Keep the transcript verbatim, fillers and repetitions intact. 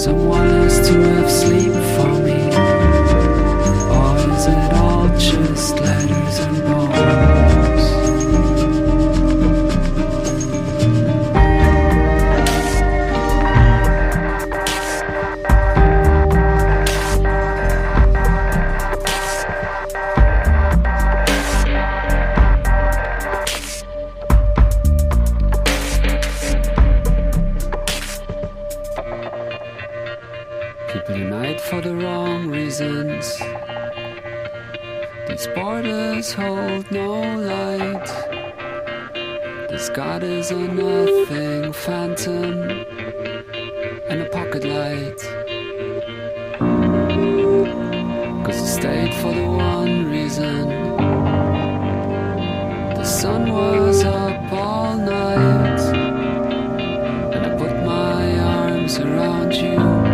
Someone has to have sleep for me. Or is it all just letters and bones? People unite for the wrong reasons. These borders hold no light. This God is a nothing phantom and a pocket light. Cause I stayed for the one reason. The sun was up all night, and I put my arms around you.